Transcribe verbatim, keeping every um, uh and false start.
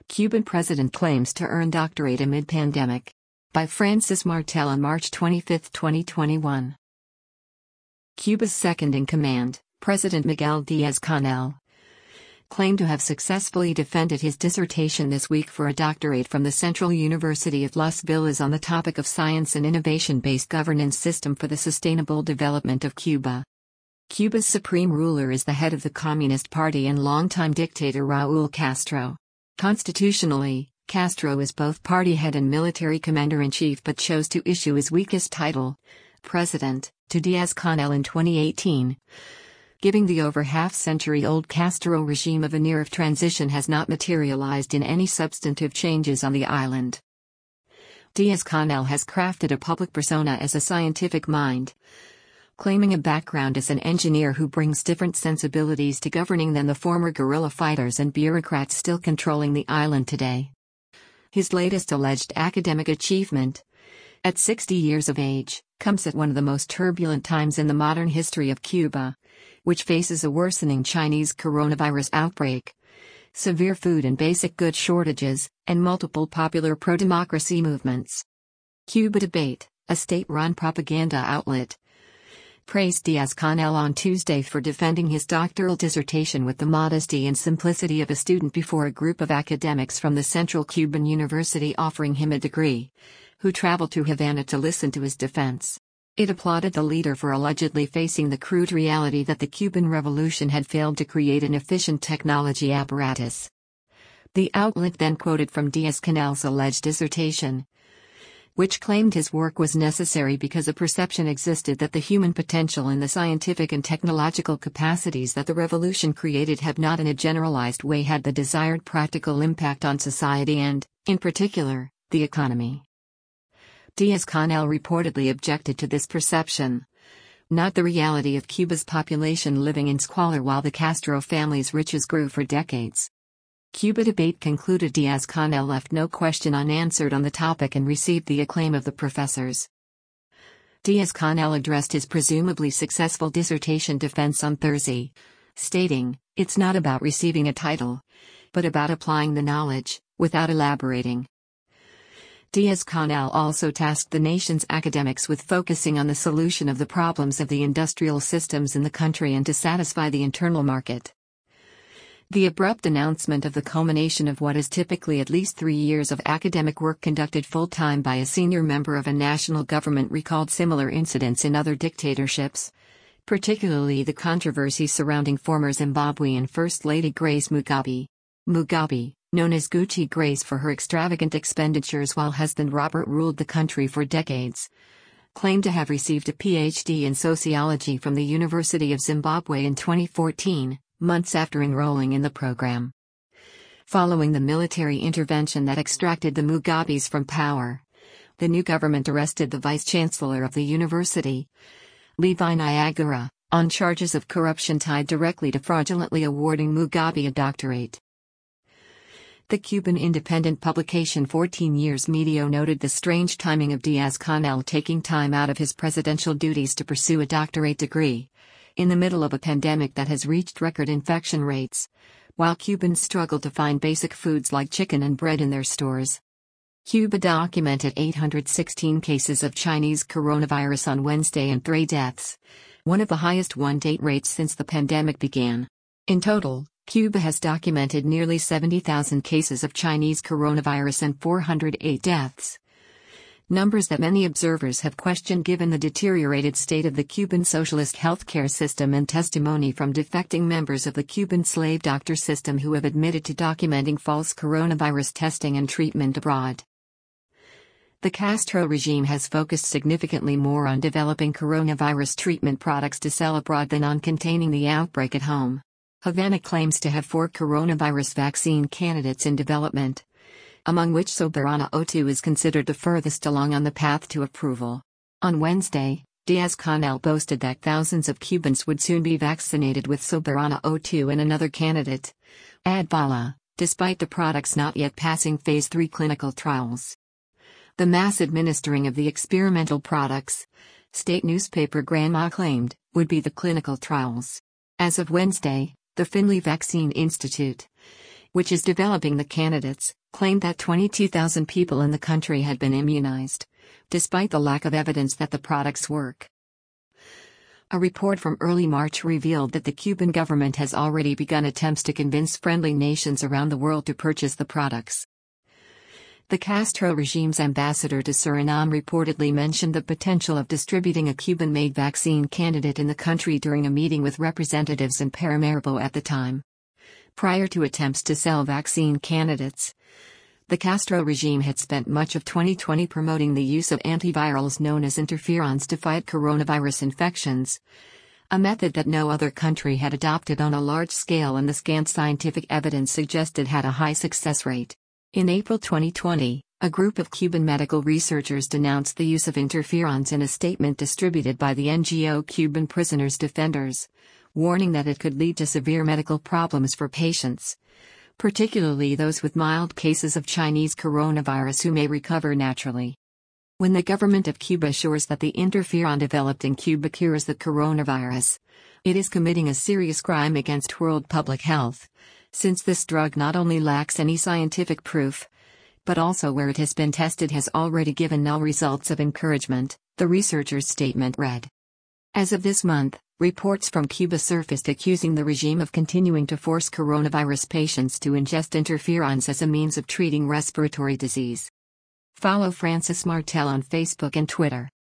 Cuban president claims to earn doctorate amid pandemic. By Francis Martel on March twenty-fifth, twenty twenty-one. Cuba's second-in-command, President Miguel Díaz-Canel, claimed to have successfully defended his dissertation this week for a doctorate from the Central University of Los Villas on the topic of science and innovation-based governance system for the sustainable development of Cuba. Cuba's supreme ruler is the head of the Communist Party and longtime dictator Raúl Castro. Constitutionally, Castro is both party head and military commander-in-chief but chose to issue his weakest title, President, to Díaz-Canel in twenty eighteen. Giving the over half-century-old Castro regime a veneer of transition has not materialized in any substantive changes on the island. Díaz-Canel has crafted a public persona as a scientific mind, claiming a background as an engineer who brings different sensibilities to governing than the former guerrilla fighters and bureaucrats still controlling the island today. His latest alleged academic achievement, at sixty years of age, comes at one of the most turbulent times in the modern history of Cuba, which faces a worsening Chinese coronavirus outbreak, severe food and basic goods shortages, and multiple popular pro-democracy movements. Cuba Debate, a state-run propaganda outlet, praised Díaz-Canel on Tuesday for defending his doctoral dissertation with the modesty and simplicity of a student before a group of academics from the Central Cuban University offering him a degree, who traveled to Havana to listen to his defense. It applauded the leader for allegedly facing the crude reality that the Cuban Revolution had failed to create an efficient technology apparatus. The outlet then quoted from Díaz-Canel's alleged dissertation, which claimed his work was necessary because a perception existed that the human potential and the scientific and technological capacities that the revolution created have not in a generalized way had the desired practical impact on society and, in particular, the economy. Díaz-Canel reportedly objected to this perception, not the reality of Cuba's population living in squalor while the Castro family's riches grew for decades. Cuba Debate concluded Díaz-Canel left no question unanswered on the topic and received the acclaim of the professors. Díaz-Canel addressed his presumably successful dissertation defense on Thursday, stating, "It's not about receiving a title, but about applying the knowledge," without elaborating. Díaz-Canel also tasked the nation's academics with focusing on the solution of the problems of the industrial systems in the country and to satisfy the internal market. The abrupt announcement of the culmination of what is typically at least three years of academic work conducted full-time by a senior member of a national government recalled similar incidents in other dictatorships, particularly the controversy surrounding former Zimbabwean First Lady Grace Mugabe. Mugabe, known as Gucci Grace for her extravagant expenditures while husband Robert ruled the country for decades, claimed to have received a P H D in sociology from the University of Zimbabwe in twenty fourteen. Months after enrolling in the program. Following the military intervention that extracted the Mugabes from power, the new government arrested the vice-chancellor of the university, Levi Niagara, on charges of corruption tied directly to fraudulently awarding Mugabe a doctorate. The Cuban independent publication fourteen years Medio noted the strange timing of Díaz-Canel taking time out of his presidential duties to pursue a doctorate degree, in the middle of a pandemic that has reached record infection rates, while Cubans struggle to find basic foods like chicken and bread in their stores. Cuba documented eight hundred sixteen cases of Chinese coronavirus on Wednesday and three deaths, one of the highest one-date rates since the pandemic began. In total, Cuba has documented nearly seventy thousand cases of Chinese coronavirus and four hundred eight deaths. Numbers that many observers have questioned given the deteriorated state of the Cuban socialist healthcare system and testimony from defecting members of the Cuban slave doctor system who have admitted to documenting false coronavirus testing and treatment abroad. The Castro regime has focused significantly more on developing coronavirus treatment products to sell abroad than on containing the outbreak at home. Havana claims to have four coronavirus vaccine candidates in development, among which Soberana O two is considered the furthest along on the path to approval. On Wednesday, Díaz-Canel boasted that thousands of Cubans would soon be vaccinated with Soberana O two and another candidate, Advala, despite the products not yet passing phase three clinical trials. The mass administering of the experimental products, state newspaper Granma claimed, would be the clinical trials. As of Wednesday, the Finley Vaccine Institute, which is developing the candidates, claimed that twenty-two thousand people in the country had been immunized, despite the lack of evidence that the products work. A report from early March revealed that the Cuban government has already begun attempts to convince friendly nations around the world to purchase the products. The Castro regime's ambassador to Suriname reportedly mentioned the potential of distributing a Cuban-made vaccine candidate in the country during a meeting with representatives in Paramaribo at the time. Prior to attempts to sell vaccine candidates, the Castro regime had spent much of twenty twenty promoting the use of antivirals known as interferons to fight coronavirus infections, a method that no other country had adopted on a large scale and the scant scientific evidence suggested had a high success rate. In April twenty twenty, a group of Cuban medical researchers denounced the use of interferons in a statement distributed by the N G O Cuban Prisoners Defenders, warning that it could lead to severe medical problems for patients, particularly those with mild cases of Chinese coronavirus who may recover naturally. When the government of Cuba assures that the interferon developed in Cuba cures the coronavirus, it is committing a serious crime against world public health, since this drug not only lacks any scientific proof, but also where it has been tested has already given null results of encouragement, the researchers' statement read. As of this month, reports from Cuba surfaced accusing the regime of continuing to force coronavirus patients to ingest interferons as a means of treating respiratory disease. Follow Francis Martel on Facebook and Twitter.